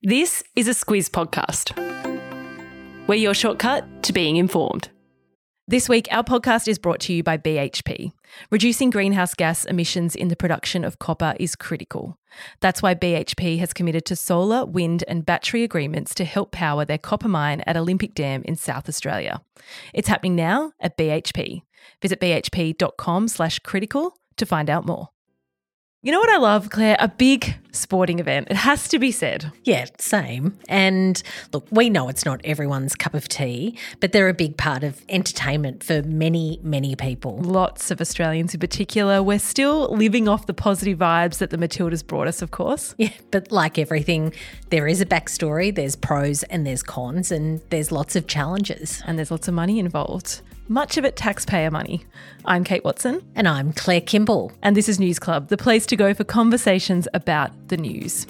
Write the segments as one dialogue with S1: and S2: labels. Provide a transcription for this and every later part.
S1: This is a Squiz podcast. We're your shortcut to being informed. This week, our podcast is brought to you by BHP. Reducing greenhouse gas emissions in the production of copper is critical. That's why BHP has committed to solar, wind and battery agreements to help power their copper mine at Olympic Dam in South Australia. It's happening now at BHP. Visit bhp.com/critical to find out more. You know what I love, Claire? A big sporting event. It has to be said.
S2: Yeah, same. And look, we know it's not everyone's cup of tea, but they're a big part of entertainment for many, many people.
S1: Lots of Australians in particular. We're still living off the positive vibes that the Matildas brought us, of course.
S2: Yeah, but like everything, there is a backstory, there's pros and there's cons, and there's lots of challenges.
S1: And there's lots of money involved. Much of it taxpayer money. I'm Kate Watson.
S2: And I'm Claire Kimball.
S1: And this is News Club, the place to go for conversations about the news.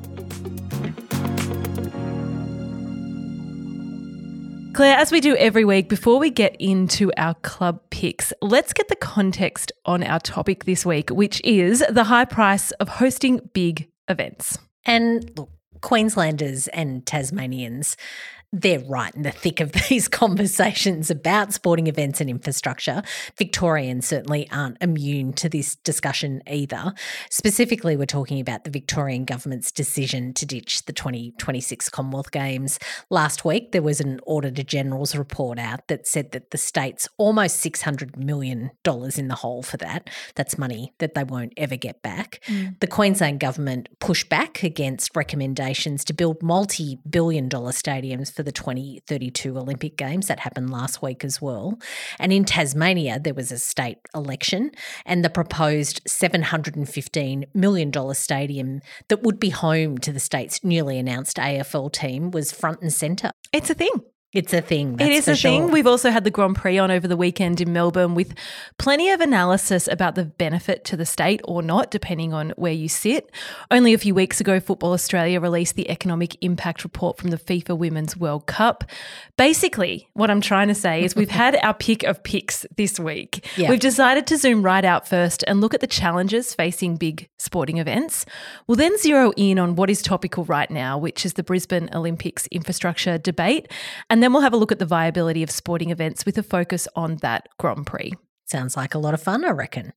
S1: Claire, as we do every week, before we get into our club picks, let's get the context on our topic this week, which is the high price of hosting big events.
S2: And look, Queenslanders and Tasmanians, they're right in the thick of these conversations about sporting events and infrastructure. Victorians certainly aren't immune to this discussion either. Specifically, we're talking about the Victorian government's decision to ditch the 2026 Commonwealth Games. Last week, there was an Auditor General's report out that said that the state's almost $600 million in the hole for that. That's money that they won't ever get back. The Queensland government pushed back against recommendations to build multi-billion-dollar stadiums for the 2032 Olympic Games. That happened last week as well. And in Tasmania, there was a state election, and the proposed $715 million stadium that would be home to the state's newly announced AFL team was front and centre.
S1: It's a thing.
S2: It's a thing. That's
S1: it is
S2: for
S1: a thing.
S2: sure.
S1: We've also had the Grand Prix on over the weekend in Melbourne with plenty of analysis about the benefit to the state or not, depending on where you sit. Only a few weeks ago, Football Australia released the economic impact report from the FIFA Women's World Cup. Basically, what I'm trying to say is we've had our pick of picks this week.
S2: Yeah.
S1: We've decided to zoom right out first and look at the challenges facing big sporting events. We'll then zero in on what is topical right now, which is the Brisbane Olympics infrastructure debate. And then we'll have a look at the viability of sporting events with a focus on that Grand Prix.
S2: Sounds like a lot of fun, I reckon.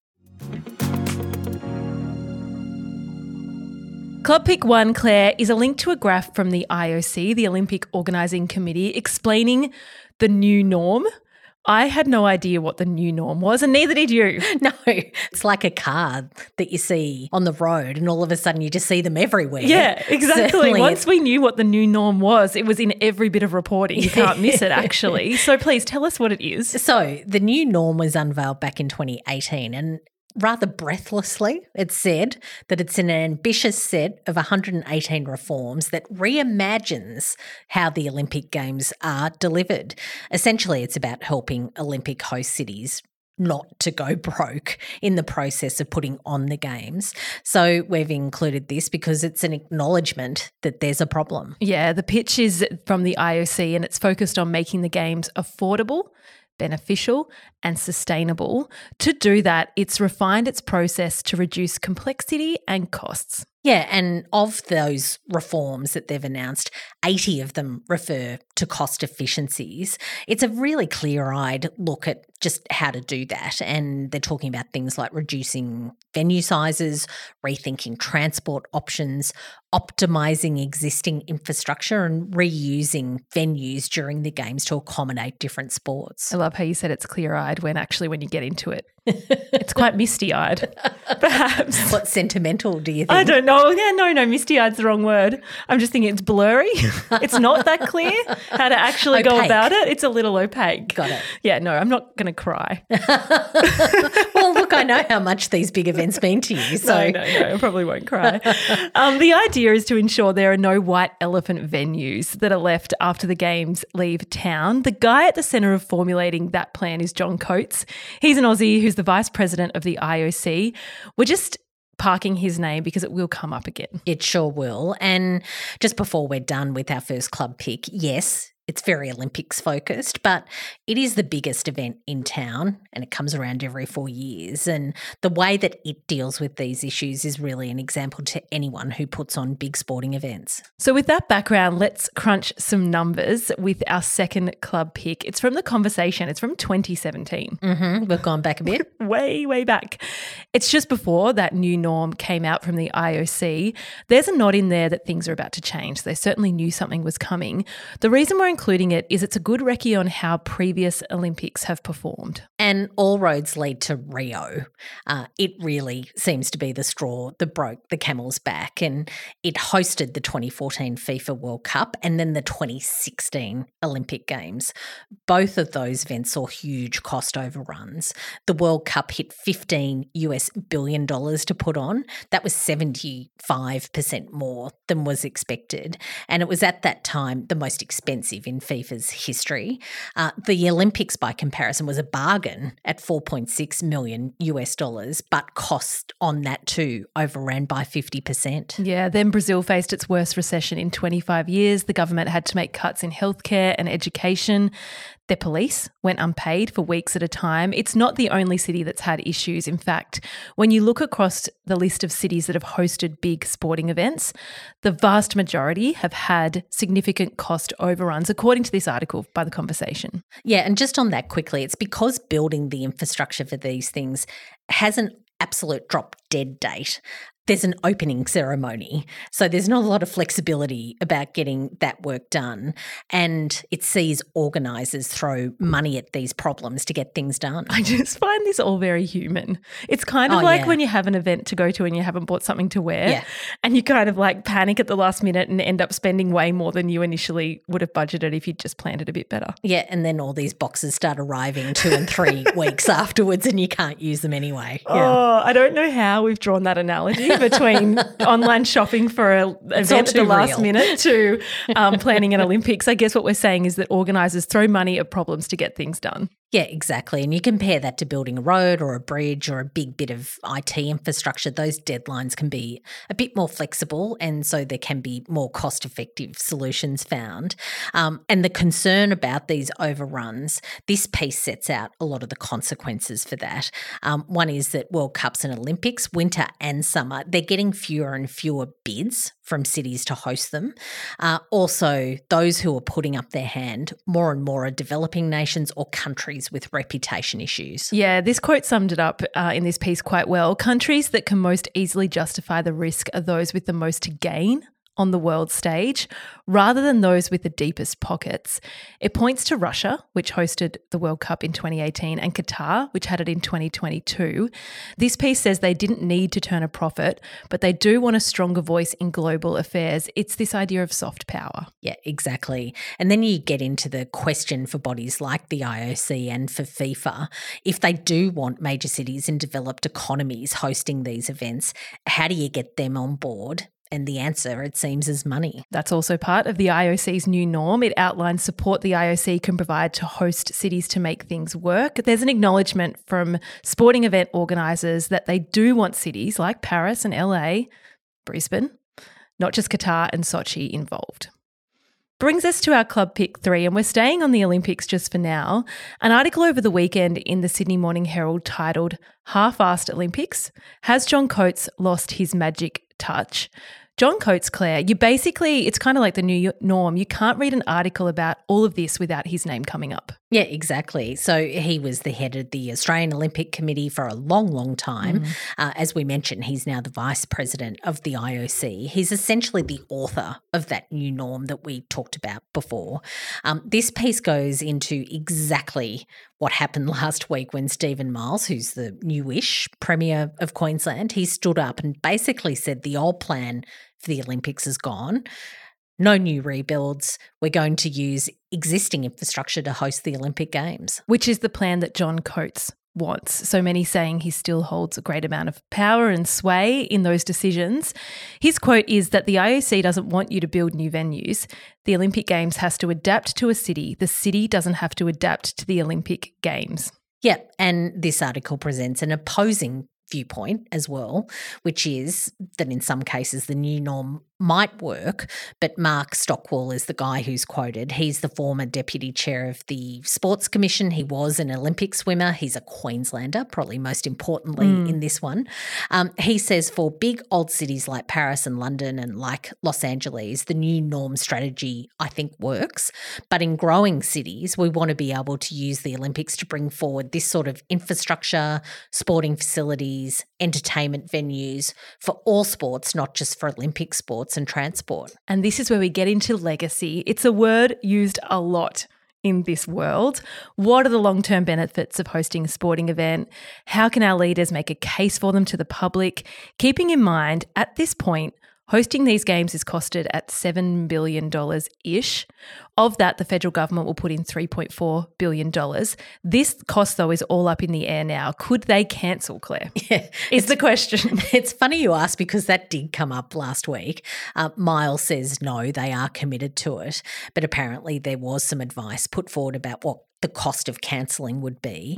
S1: Club Pick 1, Claire, is a link to a graph from the IOC, the Olympic Organising Committee, explaining the new norm. I had no idea what the new norm was, and neither did you.
S2: No, it's like a car that you see on the road and all of a sudden you just see them everywhere.
S1: Yeah, exactly.
S2: Certainly
S1: Once we knew what the new norm was, it was in every bit of reporting. You can't miss it, actually. So please tell us what it is.
S2: So the new norm was unveiled back in 2018, and rather breathlessly, it said that it's an ambitious set of 118 reforms that reimagines how the Olympic Games are delivered. Essentially, it's about helping Olympic host cities not to go broke in the process of putting on the Games. So we've included this because it's an acknowledgement that there's a problem.
S1: Yeah, the pitch is from the IOC and it's focused on making the Games affordable, beneficial and sustainable. To do that, it's refined its process to reduce complexity and costs.
S2: Yeah, and of those reforms that they've announced, 80 of them refer to cost efficiencies. It's a really clear-eyed look at just how to do that, and they're talking about things like reducing venue sizes, rethinking transport options, optimising existing infrastructure and reusing venues during the Games to accommodate different sports.
S1: I love how you said it's clear-eyed when actually when you get into it, it's quite misty-eyed, perhaps.
S2: What sentimental do you think?
S1: I don't know. Yeah, no, misty-eyed's the wrong word. I'm just thinking it's blurry. It's not that clear how to actually go
S2: Opaque.
S1: about it. It's a little opaque.
S2: Got it.
S1: Yeah, no, I'm not going to cry.
S2: Well, look, I know how much these big events mean to you. So
S1: No, I probably won't cry. The idea is to ensure there are no white elephant venues that are left after the Games leave town. The guy at the centre of formulating that plan is John Coates. He's an Aussie who's the Vice President of the IOC. We're just parking his name because it will come up again.
S2: It sure will. And just before we're done with our first club pick, yes, It's very Olympics focused, but it is the biggest event in town and it comes around every 4 years. And the way that it deals with these issues is really an example to anyone who puts on big sporting events.
S1: So with that background, let's crunch some numbers with our second club pick. It's from The Conversation. It's from 2017.
S2: We've gone back a bit.
S1: Way back. It's just before that new norm came out from the IOC. There's a nod in there that things are about to change. They certainly knew something was coming. The reason we're including it is it's a good recce on how previous Olympics have performed.
S2: And all roads lead to Rio. It really seems to be the straw that broke the camel's back, and it hosted the 2014 FIFA World Cup and then the 2016 Olympic Games. Both of those events saw huge cost overruns. The World Cup hit $15 billion to put on. That was 75% more than was expected. And it was at that time the most expensive in FIFA's history. The Olympics, by comparison, was a bargain at $4.6 million, but cost on that too overran by 50%.
S1: Yeah, then Brazil faced its worst recession in 25 years. The government had to make cuts in healthcare and education. Their police went unpaid for weeks at a time. It's not the only city that's had issues. In fact, when you look across the list of cities that have hosted big sporting events, the vast majority have had significant cost overruns, according to this article by The Conversation.
S2: Yeah, and just on that quickly, it's because building the infrastructure for these things has an absolute drop dead date. There's an opening ceremony, so there's not a lot of flexibility about getting that work done, and it sees organisers throw money at these problems to get things done.
S1: I just find this all very human. It's kind of when you have an event to go to and you haven't bought something to wear and you kind of like panic at the last minute and end up spending way more than you initially would have budgeted if you'd just planned it a bit better.
S2: Yeah, and then all these boxes start arriving 2 and 3 weeks afterwards and you can't use them anyway.
S1: Oh, I don't know how we've drawn that analogy between online shopping for an event at the last minute to planning an Olympics. I guess what we're saying is that organisers throw money at problems to get things done.
S2: Yeah, exactly. And you compare that to building a road or a bridge or a big bit of IT infrastructure, those deadlines can be a bit more flexible, and so there can be more cost-effective solutions found. And the concern about these overruns, this piece sets out a lot of the consequences for that. One is that World Cups and Olympics, winter and summer, they're getting fewer and fewer bids from cities to host them. Also, those who are putting up their hand more and more are developing nations or countries with reputation issues.
S1: Yeah, this quote summed it up in this piece quite well. Countries that can most easily justify the risk are those with the most to gain on the world stage rather than those with the deepest pockets. It points to Russia, which hosted the World Cup in 2018, and Qatar, which had it in 2022. This piece says they didn't need to turn a profit, but they do want a stronger voice in global affairs. It's this idea of soft power.
S2: Yeah, exactly. And then you get into the question for bodies like the IOC and for FIFA. If they do want major cities in developed economies hosting these events, how do you get them on board? And the answer, it seems, is money.
S1: That's also part of the IOC's new norm. It outlines support the IOC can provide to host cities to make things work. There's an acknowledgement from sporting event organisers that they do want cities like Paris and LA, Brisbane, not just Qatar and Sochi involved. Brings us to our club pick 3, and we're staying on the Olympics just for now. An article over the weekend in the Sydney Morning Herald titled "Half-Assed Olympics? Has John Coates lost his magic touch?" John Coates, Claire, it's kind of like the new norm. You can't read an article about all of this without his name coming up.
S2: Yeah, exactly. So he was the head of the Australian Olympic Committee for a long, long time. As we mentioned, he's now the vice president of the IOC. He's essentially the author of that new norm that we talked about before. This piece goes into exactly what happened last week when Stephen Miles, who's the newish Premier of Queensland, he stood up and basically said the old plan for the Olympics is gone. No new rebuilds. We're going to use existing infrastructure to host the Olympic Games.
S1: Which is the plan that John Coates wants. So many saying he still holds a great amount of power and sway in those decisions. His quote is that the IOC doesn't want you to build new venues. The Olympic Games has to adapt to a city. The city doesn't have to adapt to the Olympic Games.
S2: Yeah, and this article presents an opposing viewpoint as well, which is that in some cases the new norm might work, but Mark Stockwell is the guy who's quoted. He's the former deputy chair of the Sports Commission. He was an Olympic swimmer. He's a Queenslander, probably most importantly in this one. He says for big old cities like Paris and London and like Los Angeles, the new norm strategy, I think, works. But in growing cities, we want to be able to use the Olympics to bring forward this sort of infrastructure, sporting facilities, entertainment venues for all sports, not just for Olympic sports and transport.
S1: And this is where we get into legacy. It's a word used a lot in this world. What are the long-term benefits of hosting a sporting event? How can our leaders make a case for them to the public? Keeping in mind, at this point, hosting these games is costed at $7 billion-ish. Of that, the federal government will put in $3.4 billion. This cost, though, is all up in the air now. Could they cancel, Claire?
S2: Yeah,
S1: is the question.
S2: It's funny you ask because that did come up last week. Miles says no, they are committed to it. But apparently there was some advice put forward about what the cost of cancelling would be.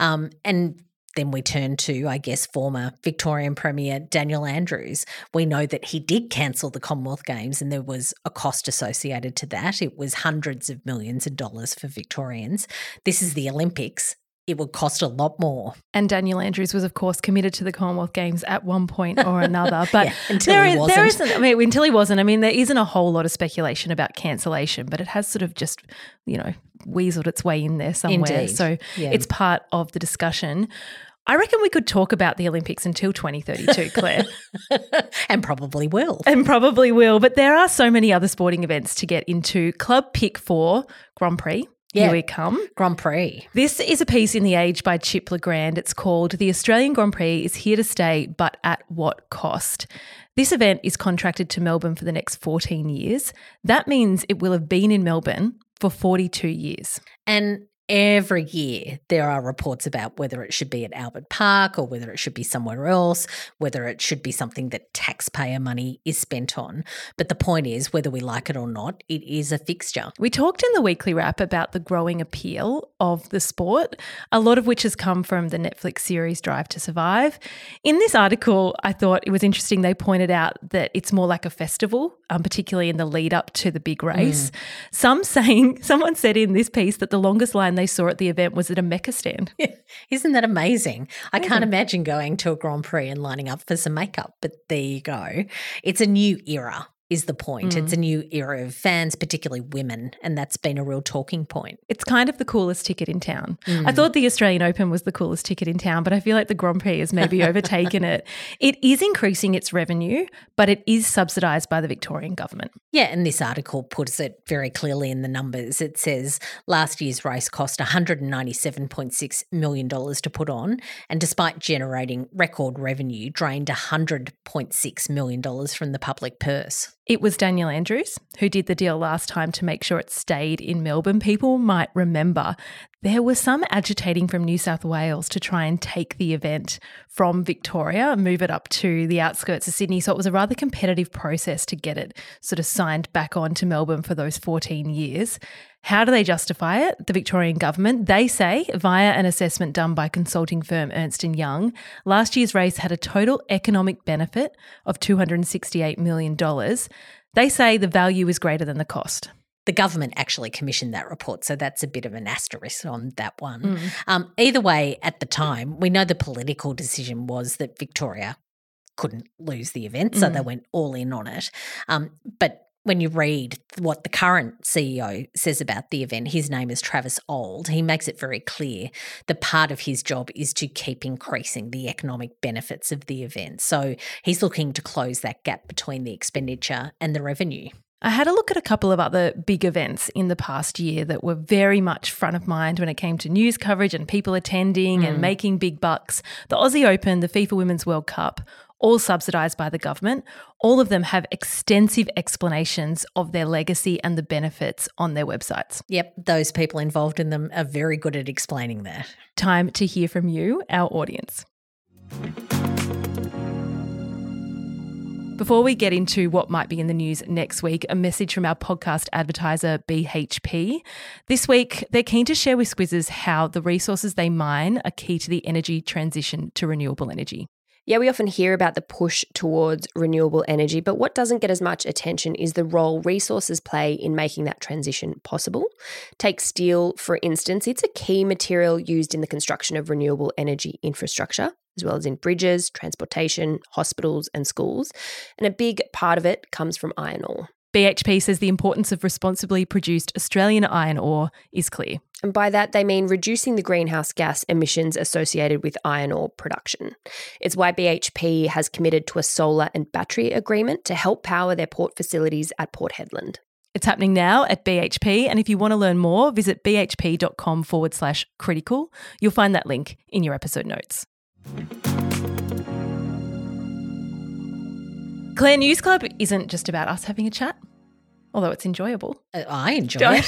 S2: And then we turn to, I guess, former Victorian Premier Daniel Andrews. We know that he did cancel the Commonwealth Games and there was a cost associated to that. It was hundreds of millions of dollars for Victorians. This is the Olympics. It would cost a lot more.
S1: And Daniel Andrews was, of course, committed to the Commonwealth Games at one point or another. But
S2: until he wasn't.
S1: Until he wasn't. I mean, there isn't a whole lot of speculation about cancellation, but it has sort of just, weaseled its way in there somewhere.
S2: Indeed.
S1: So it's part of the discussion. I reckon we could talk about the Olympics until 2032, Claire.
S2: And probably will.
S1: But there are so many other sporting events to get into. Club pick for Grand Prix.
S2: Yeah.
S1: Here we come.
S2: Grand Prix.
S1: This is a piece in The Age by Chip LeGrand. It's called The Australian Grand Prix is Here to Stay, but at What Cost? This event is contracted to Melbourne for the next 14 years. That means it will have been in Melbourne for 42 years.
S2: And every year there are reports about whether it should be at Albert Park or whether it should be somewhere else, whether it should be something that taxpayer money is spent on. But the point is, whether we like it or not, it is a fixture.
S1: We talked in the weekly wrap about the growing appeal of the sport, a lot of which has come from the Netflix series Drive to Survive. In this article, I thought it was interesting. They pointed out that it's more like a festival, particularly in the lead up to the big race. Someone said in this piece that the longest line they saw at the event was at a Mecca stand.
S2: Yeah. Isn't that amazing? I can't imagine going to a Grand Prix and lining up for some makeup, but there you go. It's a new era is the point. It's a new era of fans, particularly women, and that's been a real talking point.
S1: It's kind of the coolest ticket in town. I thought the Australian Open was the coolest ticket in town, but I feel like the Grand Prix has maybe overtaken it. It is increasing its revenue, but it is subsidised by the Victorian government.
S2: Yeah, and this article puts it very clearly in the numbers. It says last year's race cost $197.6 million to put on, and despite generating record revenue, drained $100.6 million from the public purse.
S1: It was Daniel Andrews who did the deal last time to make sure it stayed in Melbourne. People might remember there was some agitating from New South Wales to try and take the event from Victoria and move it up to the outskirts of Sydney. So it was a rather competitive process to get it sort of signed back on to Melbourne for those 14 years. How do they justify it? The Victorian government, they say, via an assessment done by consulting firm Ernst & Young, last year's race had a total economic benefit of $268 million. They say the value is greater than the cost.
S2: The government actually commissioned that report, so that's a bit of an asterisk on that one. Either way, at the time, we know the political decision was that Victoria couldn't lose the event, so they went all in on it. But when you read what the current CEO says about the event, his name is Travis Auld, he makes it very clear that part of his job is to keep increasing the economic benefits of the event. So he's looking to close that gap between the expenditure and the revenue.
S1: I had a look at a couple of other big events in the past year that were very much front of mind when it came to news coverage and people attending and making big bucks. The Aussie Open, the FIFA Women's World Cup, all subsidised by the government. All of them have extensive explanations of their legacy and the benefits on their websites.
S2: Yep, those people involved in them are very good at explaining that.
S1: Time to hear from you, our audience. Before we get into what might be in the news next week, a message from our podcast advertiser, BHP. This week, they're keen to share with Squizzes how the resources they mine are key to the energy transition to renewable energy.
S3: Yeah, we often hear about the push towards renewable energy, but what doesn't get as much attention is the role resources play in making that transition possible. Take steel, for instance. It's a key material used in the construction of renewable energy infrastructure, as well as in bridges, transportation, hospitals and schools. And a big part of it comes from iron ore.
S1: BHP says the importance of responsibly produced Australian iron ore is clear.
S3: And by that, they mean reducing the greenhouse gas emissions associated with iron ore production. It's why BHP has committed to a solar and battery agreement to help power their port facilities at Port Hedland.
S1: It's happening now at BHP, and if you want to learn more, visit bhp.com/critical. You'll find that link in your episode notes. Claire, News Club isn't just about us having a chat, although it's enjoyable.
S2: I enjoy it.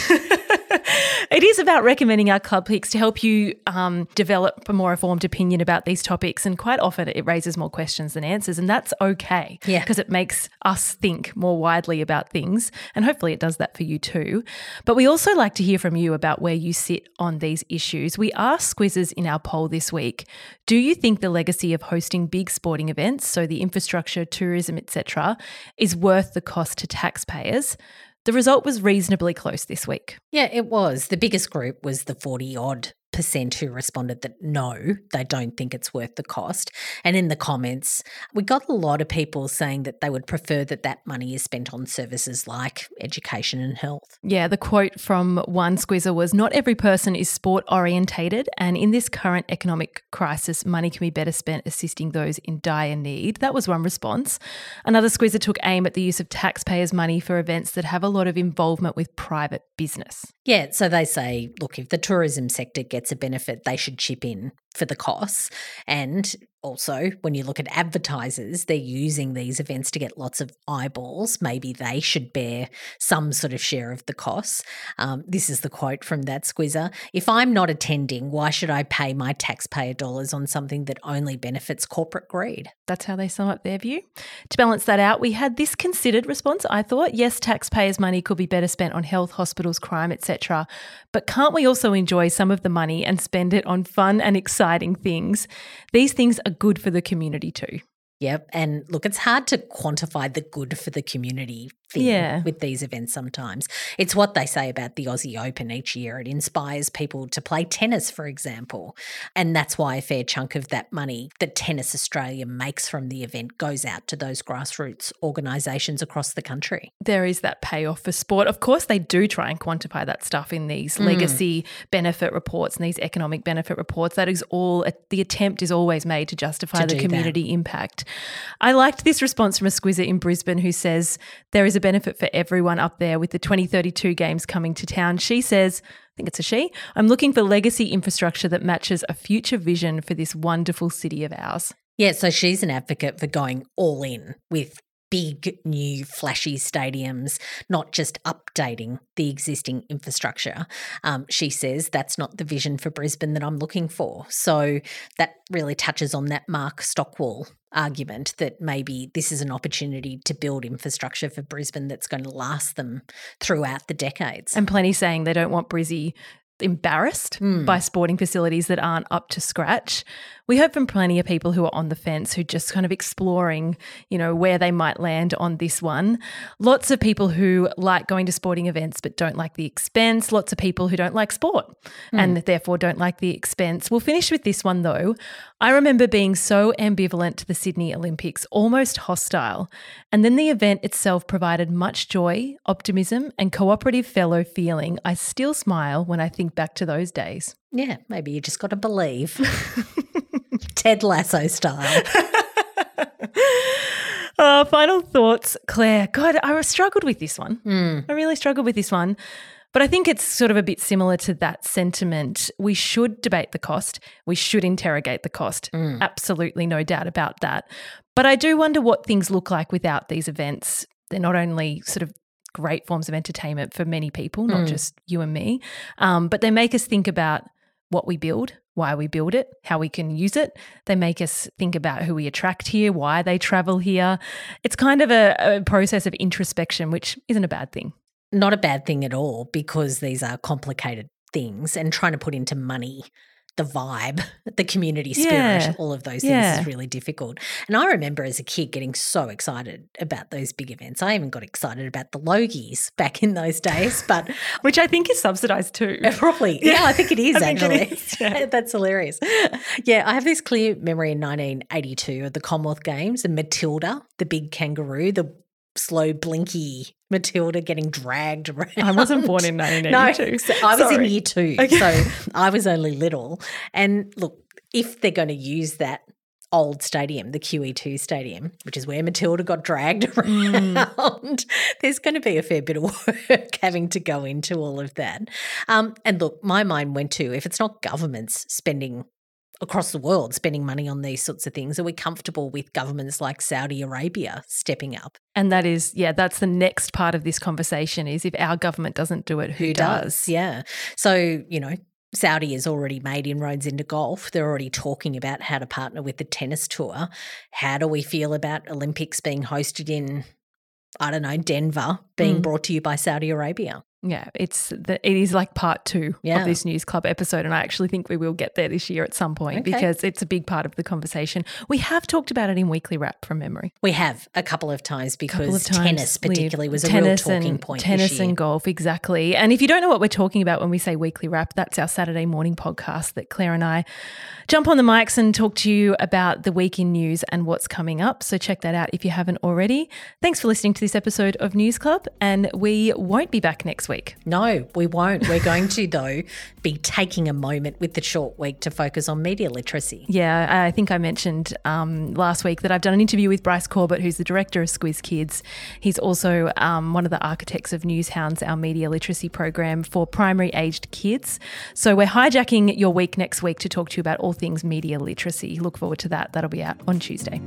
S1: It is about recommending our club picks to help you develop a more informed opinion about these topics, and quite often it raises more questions than answers, and that's okay because it makes us think more widely about things, and hopefully it does that for you too. But we also like to hear from you about where you sit on these issues. We asked Squizzers in our poll this week, do you think the legacy of hosting big sporting events, so the infrastructure, tourism, etc., is worth the cost to taxpayers? The result was reasonably close this week.
S2: Yeah, it was. The biggest group was the 40-odd% who responded that no, they don't think it's worth the cost. And in the comments, we got a lot of people saying that they would prefer that money is spent on services like education and health.
S1: Yeah, the quote from one Squizzer was, "Not every person is sport orientated, and in this current economic crisis, money can be better spent assisting those in dire need." That was one response. Another Squizzer took aim at the use of taxpayers' money for events that have a lot of involvement with private business.
S2: Yeah, so they say, look, if the tourism sector gets a benefit, they should chip in for the costs. And also, when you look at advertisers, they're using these events to get lots of eyeballs. Maybe they should bear some sort of share of the costs. This is the quote from that Squizzer. "If I'm not attending, why should I pay my taxpayer dollars on something that only benefits corporate greed?"
S1: That's how they sum up their view. To balance that out, we had this considered response, I thought. Yes, taxpayers' money could be better spent on health, hospitals, crime, etc. But can't we also enjoy some of the money and spend it on fun and exciting things? These things are good for the community too.
S2: Yep. And look, it's hard to quantify the good for the community thing with these events sometimes. It's what they say about the Aussie Open each year. It inspires people to play tennis, for example. And that's why a fair chunk of that money that Tennis Australia makes from the event goes out to those grassroots organisations across the country.
S1: There is that payoff for sport. Of course, they do try and quantify that stuff in these legacy benefit reports and these economic benefit reports. That is all, the attempt is always made to justify the community impact. I liked this response from a Squizzer in Brisbane who says there is a benefit for everyone up there with the 2032 games coming to town. She says, I think it's a she, "I'm looking for legacy infrastructure that matches a future vision for this wonderful city of ours."
S2: Yeah, so she's an advocate for going all in with big, new, flashy stadiums, not just updating the existing infrastructure. She says that's not the vision for Brisbane that I'm looking for. So that really touches on that Mark Stockwell argument that maybe this is an opportunity to build infrastructure for Brisbane that's going to last them throughout the decades.
S1: And plenty saying they don't want Brizzy embarrassed by sporting facilities that aren't up to scratch. We heard from plenty of people who are on the fence, who just kind of exploring, where they might land on this one. Lots of people who like going to sporting events but don't like the expense. Lots of people who don't like sport and therefore don't like the expense. We'll finish with this one though. I remember being so ambivalent to the Sydney Olympics, almost hostile. And then the event itself provided much joy, optimism and cooperative fellow feeling. I still smile when I think back to those days.
S2: Yeah, maybe you just got to believe. Ted Lasso style.
S1: Final thoughts, Claire. God, I struggled with this one. I really struggled with this one. But I think it's sort of a bit similar to that sentiment. We should debate the cost. We should interrogate the cost. Absolutely no doubt about that. But I do wonder what things look like without these events. They're not only sort of great forms of entertainment for many people, not just you and me, but they make us think about what we build, why we build it, how we can use it. They make us think about who we attract here, why they travel here. It's kind of a process of introspection, which isn't a bad thing.
S2: Not a bad thing at all, because these are complicated things, and trying to put into money the vibe, the community spirit, all of those things is really difficult. And I remember as a kid getting so excited about those big events. I even got excited about the Logies back in those days, but
S1: which I think is subsidised too.
S2: Probably. Yeah, I think it is actually.
S1: It is, yeah.
S2: That's hilarious. Yeah, I have this clear memory in 1982 of the Commonwealth Games and Matilda, the big kangaroo, the slow blinky Matilda getting dragged around.
S1: I wasn't born in 1982.
S2: No, so I was in year 2, so I was only little. And look, if they're going to use that old stadium, the QE2 stadium, which is where Matilda got dragged around, there's going to be a fair bit of work having to go into all of that. And look, my mind went to, if it's not governments spending across the world spending money on these sorts of things, are we comfortable with governments like Saudi Arabia stepping up?
S1: And that is, that's the next part of this conversation is if our government doesn't do it, who does?
S2: Yeah. So, Saudi has already made inroads into golf. They're already talking about how to partner with the tennis tour. How do we feel about Olympics being hosted in, Denver, being brought to you by Saudi Arabia?
S1: Yeah, it is like part 2 of this News Club episode, and I actually think we will get there this year at some point because it's a big part of the conversation. We have talked about it in Weekly Wrap from memory.
S2: We have a couple of times because tennis particularly was a real talking point
S1: tennis
S2: this year.
S1: And golf, exactly. And if you don't know what we're talking about when we say Weekly Wrap, that's our Saturday morning podcast that Claire and I jump on the mics and talk to you about the week in news and what's coming up. So check that out if you haven't already. Thanks for listening to this episode of News Club, and we won't be back next week.
S2: No, we won't. We're going to, though, be taking a moment with the short week to focus on media literacy.
S1: Yeah, I think I mentioned last week that I've done an interview with Bryce Corbett, who's the director of Squiz Kids. He's also one of the architects of Newshounds, our media literacy program for primary aged kids. So we're hijacking your week next week to talk to you about all things media literacy. Look forward to that. That'll be out on Tuesday.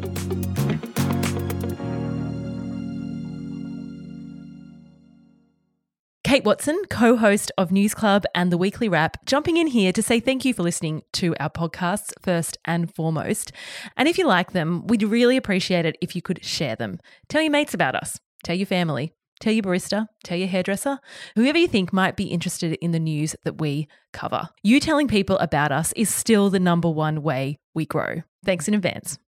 S1: Kate Watson, co-host of News Club and The Weekly Wrap, jumping in here to say thank you for listening to our podcasts first and foremost. And if you like them, we'd really appreciate it if you could share them. Tell your mates about us. Tell your family. Tell your barista. Tell your hairdresser. Whoever you think might be interested in the news that we cover. You telling people about us is still the number one way we grow. Thanks in advance.